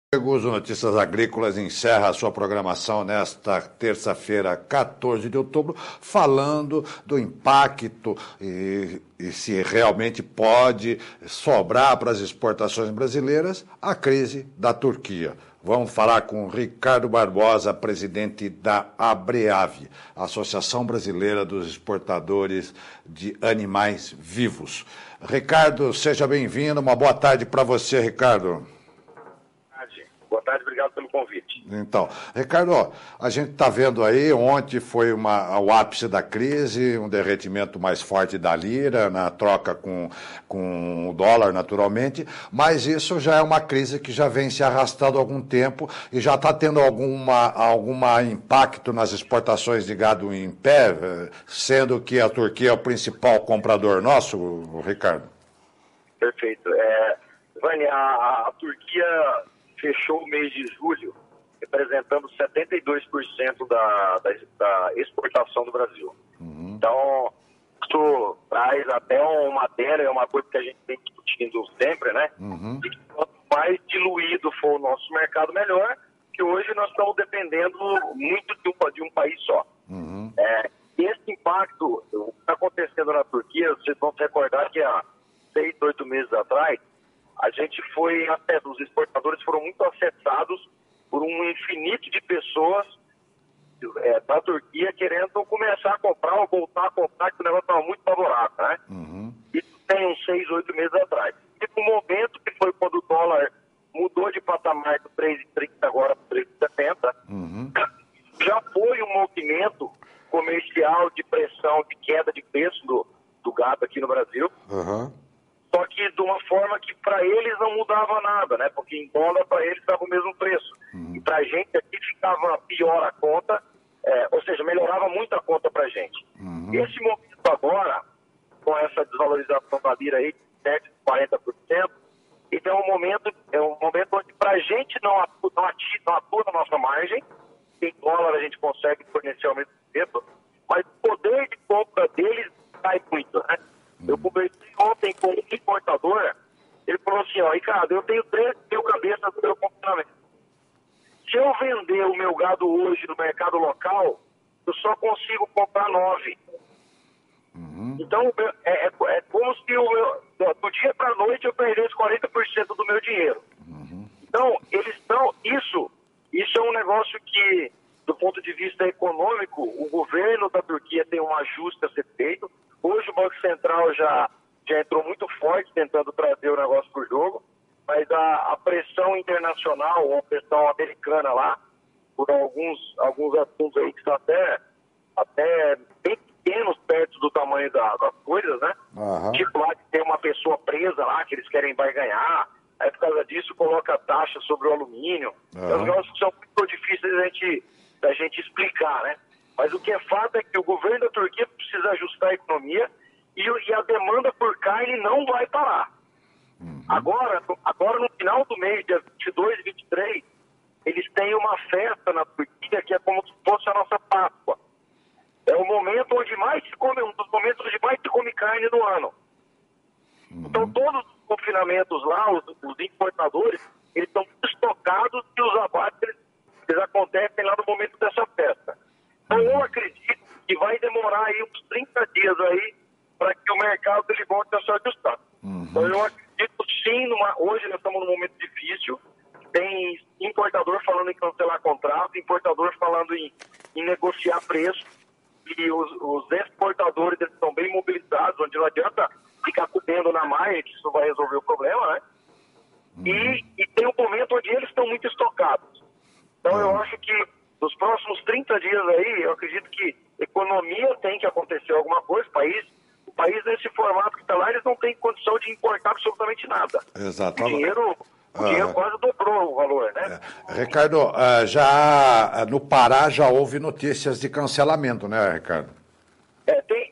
O Notícias Agrícolas encerra a sua programação nesta terça-feira, 14 de outubro, falando do impacto e se realmente pode sobrar para as exportações brasileiras a crise da Turquia. Vamos falar com Ricardo Barbosa, presidente da ABREAVE, Associação Brasileira dos Exportadores de Animais Vivos. Ricardo, seja bem-vindo. Uma boa tarde para você, Ricardo. Boa tarde, obrigado pelo convite. Então, Ricardo, a gente está vendo aí, ontem foi o ápice da crise, um derretimento mais forte da lira, na troca com o dólar, naturalmente, mas isso já é uma crise que já vem se arrastando há algum tempo e já está tendo algum impacto nas exportações de gado em pé, sendo que a Turquia é o principal comprador nosso, Ricardo? Perfeito. Vânia, a Turquia fechou o mês de julho representando 72% da exportação do Brasil. Então, isso traz até uma matéria, é uma coisa que a gente tem discutindo sempre, né? De que quanto mais diluído for o nosso mercado, melhor, que hoje nós estamos dependendo muito de um país só. Esse impacto, o que está acontecendo na Turquia, vocês vão se recordar que há 6, 8 meses atrás, a gente os exportadores foram muito acessados por um infinito de pessoas da Turquia querendo começar a comprar ou voltar a comprar, que o negócio estava muito favorável, né? Isso tem uns 6, 8 meses atrás. E no momento que foi quando o dólar mudou de patamar do 3,30 agora para 3,70, já foi um movimento comercial de pressão, de queda de preço do gado aqui no Brasil. Só que de uma forma que para eles não mudava nada, né? Porque em dólar para eles estava o mesmo preço. E para a gente aqui ficava pior a conta, ou seja, melhorava muito a conta para a gente. Esse momento agora, com essa desvalorização da lira aí de 7, 40%, então é um momento onde para a gente não atua na nossa margem. Em dólar a gente consegue fornecer ao mesmo tempo, mas o poder de compra deles cai muito, né? Eu conversei ontem com um importador, ele falou assim, Ricardo, eu tenho 3 mil cabeças no meu confinamento. Se eu vender o meu gado hoje no mercado local, eu só consigo comprar 9. Então, é como se do dia para a noite eu perdesse 40% do meu dinheiro. Então, isso é um negócio que, do ponto de vista econômico, o governo da Turquia tem um ajuste a ser feito. Hoje o Banco Central já entrou muito forte tentando trazer o negócio para o jogo, mas a pressão internacional, ou a pressão americana lá, por alguns assuntos aí que são até bem pequenos perto do tamanho das coisas, né? Tipo lá que tem uma pessoa presa lá, que eles querem barganhar, aí por causa disso coloca taxa sobre o alumínio. Os negócios são muito difíceis da gente explicar, né? Mas o que é fato é que o governo da Turquia precisa ajustar a economia e a demanda por carne não vai parar. Agora, no final do mês, dia 22 e 23, eles têm uma festa na Turquia que é como se fosse a nossa Páscoa. É o momento onde mais se come, um dos momentos onde mais se come carne no ano. Então, todos os confinamentos lá, os importadores, eles estão estocados e os abates eles acontecem lá no momento dessa festa. Então, eu acredito que vai demorar aí uns 30 dias aí para que o mercado ele volte a se ajustar. Então, eu acredito sim, hoje nós estamos num momento difícil, tem importador falando em cancelar contrato, importador falando em negociar preço, e os exportadores eles estão bem mobilizados, onde não adianta ficar comendo na margem, que isso vai resolver o problema, né? E tem um momento onde eles estão muito estocados. Então, eu acho que nos próximos 30 dias aí, eu acredito que economia tem que acontecer alguma coisa. O país nesse formato que está lá, eles não têm condição de importar absolutamente nada. Exato. O dinheiro quase dobrou o valor, né? Ricardo, já no Pará já houve notícias de cancelamento, né, Ricardo? Tem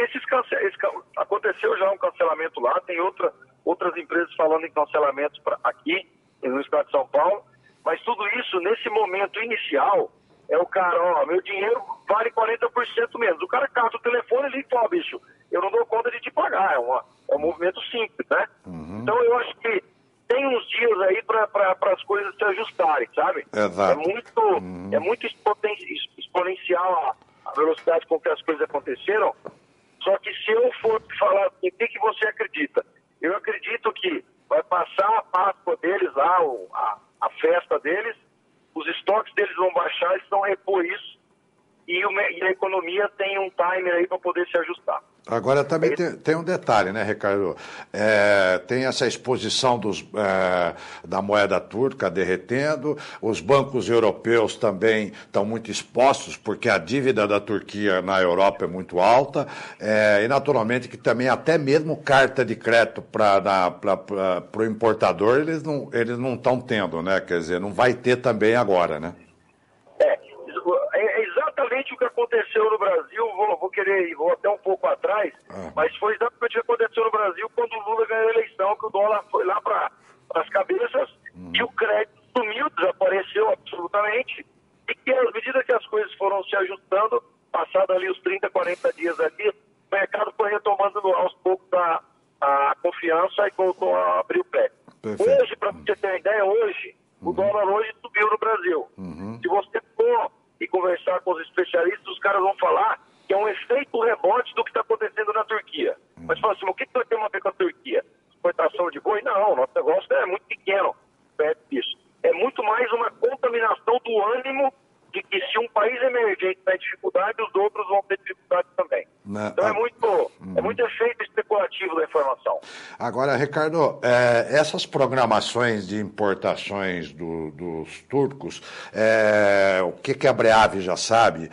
aconteceu já um cancelamento lá, tem outras empresas falando em cancelamentos aqui no estado de São Paulo. Mas tudo isso, nesse momento inicial, é o cara, meu dinheiro vale 40% menos. O cara cata o telefone e fala, bicho, eu não dou conta de te pagar. É um movimento simples, né? Então eu acho que tem uns dias aí para as coisas se ajustarem, sabe? Exato. É muito exponencial a velocidade com que as coisas aconteceram. Só que se eu for falar assim, o que você acredita? Eu acredito que vai passar a Páscoa deles lá, a festa deles, os estoques deles vão baixar, eles vão repor isso, e a economia tem um timer aí para poder se ajustar. Agora também tem um detalhe, né, Ricardo? Tem essa exposição da moeda turca derretendo, os bancos europeus também estão muito expostos, porque a dívida da Turquia na Europa é muito alta, e naturalmente que também até mesmo carta de crédito para o importador eles não estão tendo, né? Quer dizer, não vai ter também agora, né? É exatamente o que aconteceu no Brasil, vou até um pouco atrás, mas foi exatamente o que aconteceu no Brasil quando o Lula ganhou a eleição, que o dólar foi lá para as cabeças, e o crédito sumiu, desapareceu absolutamente, e que à medida que as coisas foram se ajustando, passado ali os 30, 40 dias ali, o mercado foi retomando aos poucos a confiança e voltou a abrir o crédito. Perfeito. Hoje, para você ter uma ideia, o dólar hoje subiu no Brasil. Se você for e conversar com os especialistas, os caras vão falar que é um efeito rebote do que está acontecendo na Turquia. Mas fala assim, o que vai ter a ver com a Turquia? Exportação de boi? Não, nosso negócio é muito pequeno perto disso. É muito mais uma contaminação do ânimo de que se um país emergente está em dificuldade, os outros vão ter dificuldade também. Então é muito efeito especulativo da informação. Agora, Ricardo, essas programações de importações dos turcos, o que a Breave já sabe,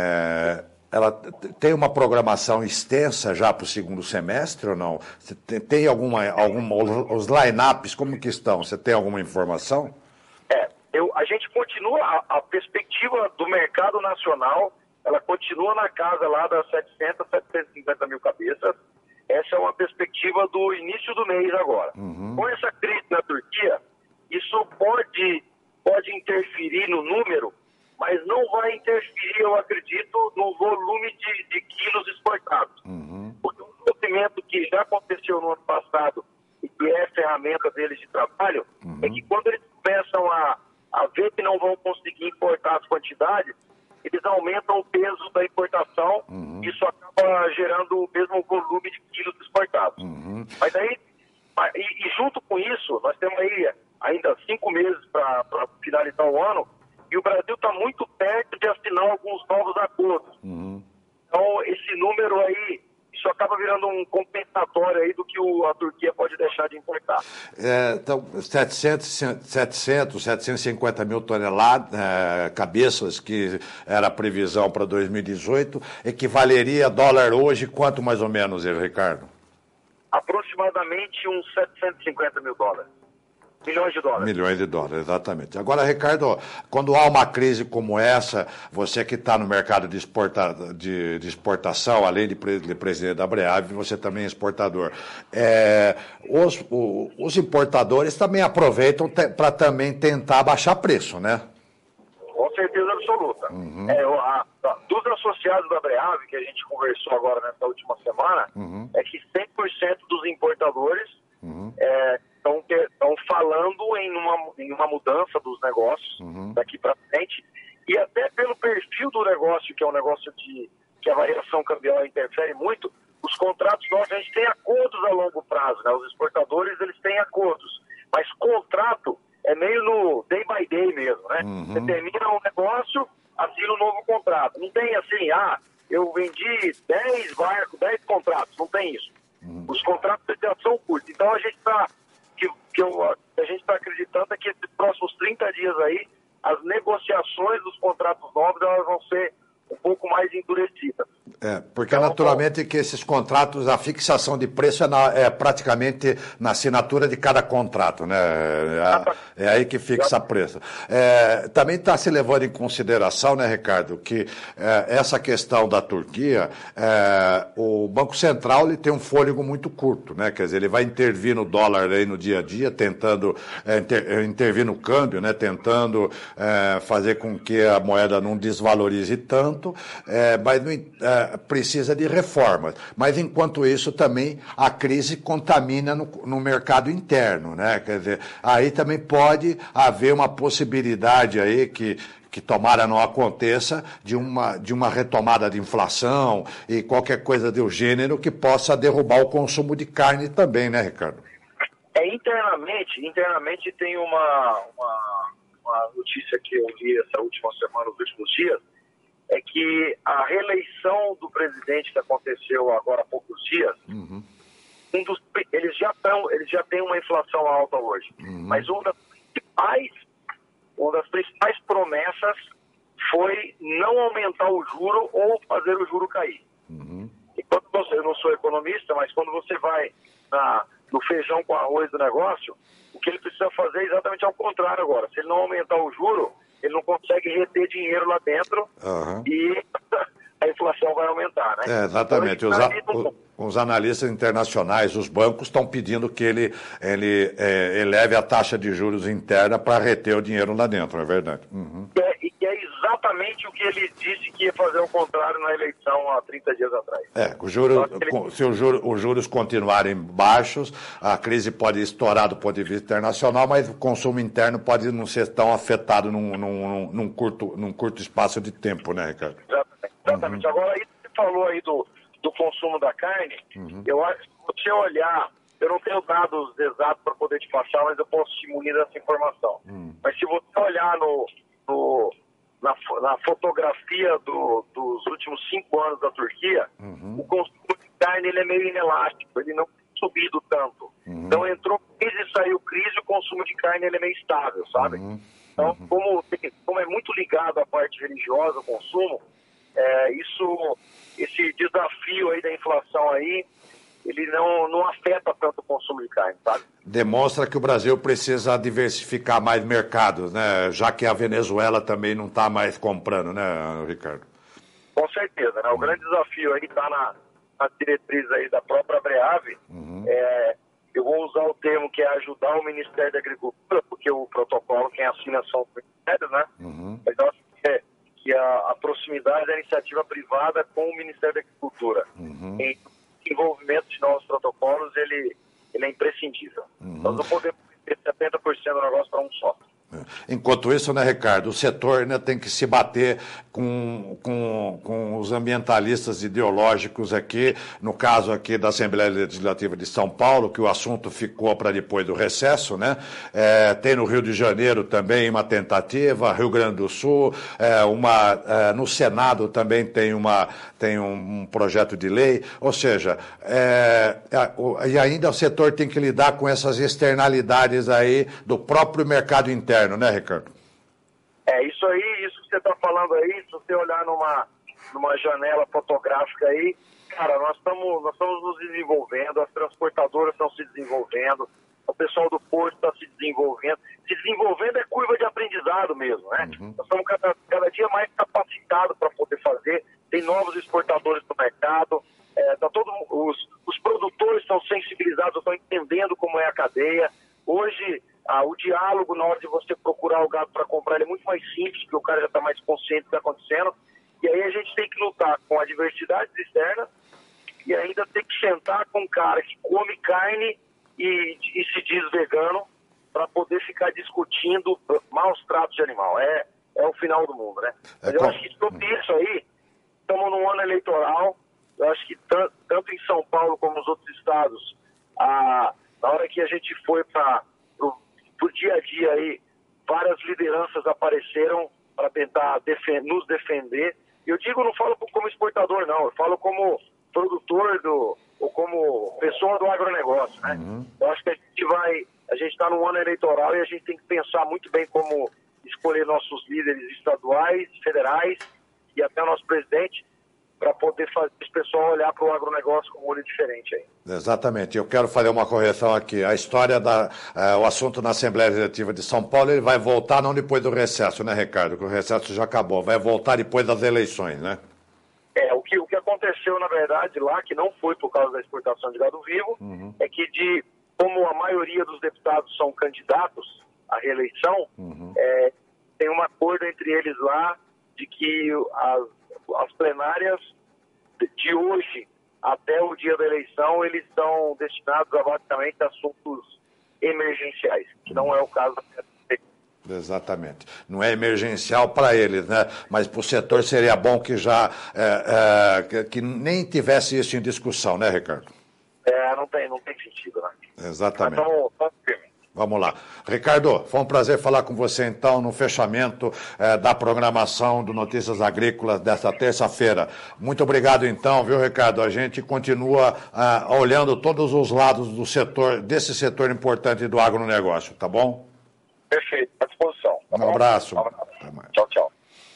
ela tem uma programação extensa já para o segundo semestre ou não? Você tem os line-ups, como que estão? Você tem alguma informação? A gente continua, a perspectiva do mercado nacional, ela continua na casa lá das 750 mil cabeças. Essa é uma perspectiva do início do mês agora. Com essa crise na Turquia, isso pode interferir no número, mas não vai interferir, eu acredito, no volume de quilos exportados. Porque um movimento que já aconteceu no ano passado e que é ferramenta deles de trabalho, é que quando eles começam a ver que não vão conseguir importar as quantidades, eles aumentam o peso da importação, e isso acaba gerando o mesmo volume de quilos exportados. Mas aí, e junto com isso, nós temos aí ainda 5 meses para finalizar o ano, e o Brasil está muito perto de assinar alguns novos acordos. Então, esse número aí, isso acaba virando um compensatório aí do que a Turquia pode deixar de importar. Então, 750 mil toneladas, cabeças, que era a previsão para 2018, equivaleria a dólar hoje, quanto mais ou menos, Ricardo? Aproximadamente uns 750 mil dólares. Milhões de dólares. Milhões de dólares, exatamente. Agora, Ricardo, quando há uma crise como essa, você que está no mercado de exportação, além de presidente da Breave, você também é exportador. Os importadores também aproveitam para também tentar baixar preço, né? Com certeza absoluta. Dos associados da Breave, que a gente conversou agora nessa última semana, é que 100% dos importadores estão falando em uma mudança dos negócios daqui para frente, e até pelo perfil do negócio, que é um negócio que a variação cambial interfere muito, os contratos nossos, a gente tem acordos a longo prazo, né? Os exportadores, eles têm acordos, mas contrato é meio no day by day mesmo, né? Você termina um negócio, assina um novo contrato. Não tem assim, eu vendi 10 barcos, 10 contratos, não tem isso. Os contratos já são curtos. Então a gente está acreditando que nesses próximos 30 dias aí, as negociações dos contratos novos, elas vão ser um pouco mais endurecidas. Porque então, naturalmente que esses contratos, a fixação de preço é praticamente na assinatura de cada contrato, né? É aí que fixa o preço. Também está se levando em consideração, né, Ricardo, que essa questão da Turquia, o Banco Central ele tem um fôlego muito curto, né? Quer dizer, ele vai intervir no dólar aí no dia a dia, tentando intervir no câmbio, né? Tentando fazer com que a moeda não desvalorize tanto, mas precisa de reformas. Mas, enquanto isso, também a crise contamina no mercado interno, né? Quer dizer, aí também pode haver uma possibilidade aí que tomara não aconteça, de uma retomada de inflação e qualquer coisa do gênero que possa derrubar o consumo de carne também, né, Ricardo? Internamente tem uma notícia que eu vi essa última semana, nos últimos dias, é que a reeleição do presidente que aconteceu agora há poucos dias, eles já têm uma inflação alta hoje, mas uma das principais promessas foi não aumentar o juro ou fazer o juro cair. E eu não sou economista, mas quando você vai no feijão com arroz do negócio, o que ele precisa fazer é exatamente ao contrário agora. Se ele não aumentar o juro, ele não consegue reter dinheiro lá dentro e a inflação vai aumentar, né? Exatamente. Então, os analistas internacionais, os bancos, estão pedindo que ele eleve a taxa de juros interna para reter o dinheiro lá dentro, não é verdade? E que é exatamente o que ele disse que ia fazer ao contrário na eleição há 30 dias atrás. Se os juros continuarem baixos, a crise pode estourar do ponto de vista internacional, mas o consumo interno pode não ser tão afetado num curto espaço de tempo, né, Ricardo? Exatamente. Agora, aí você falou aí do consumo da carne, eu acho que se você olhar, eu não tenho dados exatos para poder te passar, mas eu posso te munir dessa informação. Mas se você olhar na fotografia dos últimos 5 anos da Turquia, o consumo de carne ele é meio inelástico, ele não tem subido tanto. Então entrou crise e saiu crise, o consumo de carne ele é meio estável, sabe? Então, como é muito ligado à parte religiosa, o consumo, esse desafio aí da inflação aí, ele não afeta tanto o consumo de carne, sabe? Demonstra que o Brasil precisa diversificar mais mercados, né? Já que a Venezuela também não está mais comprando, né, Ricardo? Com certeza, né? O grande desafio aí está na diretriz aí da própria Abreave. Eu vou usar o termo que é ajudar o Ministério da Agricultura, porque o protocolo quem assina são os ministérios, né? Mas eu acho que a proximidade da iniciativa privada com o Ministério da Agricultura em desenvolvimento de novos protocolos, ele é imprescindível. Nós não podemos ter 70% do negócio para um só. Enquanto isso, né, Ricardo, o setor, né, tem que se bater com os ambientalistas ideológicos aqui, no caso aqui da Assembleia Legislativa de São Paulo, que o assunto ficou para depois do recesso, né? Tem no Rio de Janeiro também uma tentativa, Rio Grande do Sul, no Senado também tem um projeto de lei, ou seja, e ainda o setor tem que lidar com essas externalidades aí do próprio mercado interno, né, Ricardo? Isso que você está falando aí, se você olhar numa janela fotográfica aí, cara, nós estamos nos desenvolvendo, as transportadoras estão se desenvolvendo, o pessoal do porto está se desenvolvendo. Se desenvolvendo é curva de aprendizado mesmo, né? Nós estamos cada dia mais capacitados para poder fazer, tem novos exportadores no mercado, os produtores estão sensibilizados, estão entendendo como é a cadeia. Hoje, o diálogo na hora de você procurar o gado para comprar ele é muito mais simples, porque o cara já está mais consciente do que está acontecendo. E aí a gente tem que lutar com adversidades externas e ainda tem que sentar com um cara que come carne e se diz vegano para poder ficar discutindo maus tratos de animal. É o final do mundo, né? Mas eu acho que sobre isso aí, estamos num ano eleitoral. Eu acho que tanto em São Paulo como nos outros estados, na hora que a gente foi para o dia a dia aí, várias lideranças apareceram para tentar nos defender. Eu digo, não falo como exportador, não. Eu falo como produtor ou como pessoa do agronegócio, né? Eu acho que a gente está num ano eleitoral e a gente tem que pensar muito bem como escolher nossos líderes estaduais, federais e até o nosso presidente, para poder fazer esse pessoal olhar para o agronegócio com um olho diferente aí. Exatamente. Eu quero fazer uma correção aqui. A história o assunto na Assembleia Legislativa de São Paulo, ele vai voltar não depois do recesso, né, Ricardo? Que o recesso já acabou. Vai voltar depois das eleições, né? O que aconteceu, na verdade, lá, que não foi por causa da exportação de gado vivo, é que como a maioria dos deputados são candidatos à reeleição, tem um acordo entre eles lá de que as plenárias de hoje até o dia da eleição, eles estão destinados a basicamente assuntos emergenciais, que não é o caso da Exatamente. Não é emergencial para eles, né? Mas para o setor seria bom que já que nem tivesse isso em discussão, né, Ricardo? Não tem sentido, né? Exatamente. Mas estamos firmes. Vamos lá. Ricardo, foi um prazer falar com você, então, no fechamento da programação do Notícias Agrícolas desta terça-feira. Muito obrigado, então, viu, Ricardo? A gente continua olhando todos os lados do setor, desse setor importante do agronegócio, tá bom? Perfeito, à disposição. Tá Um abraço. Até mais. Tchau, tchau.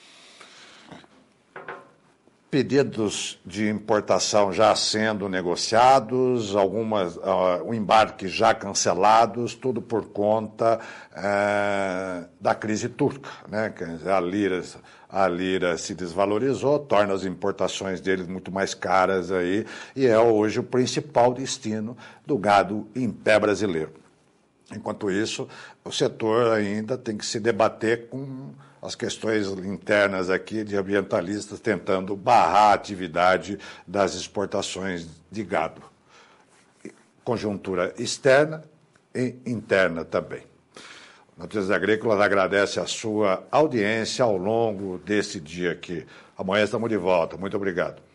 Pedidos de importação já sendo negociados, o embarque já cancelados, tudo por conta da crise turca, né? A lira se desvalorizou, torna as importações deles muito mais caras aí, e é hoje o principal destino do gado em pé brasileiro. Enquanto isso, o setor ainda tem que se debater com as questões internas aqui de ambientalistas tentando barrar a atividade das exportações de gado. Conjuntura externa e interna também. Notícias Agrícolas agradece a sua audiência ao longo desse dia aqui. Amanhã estamos de volta. Muito obrigado.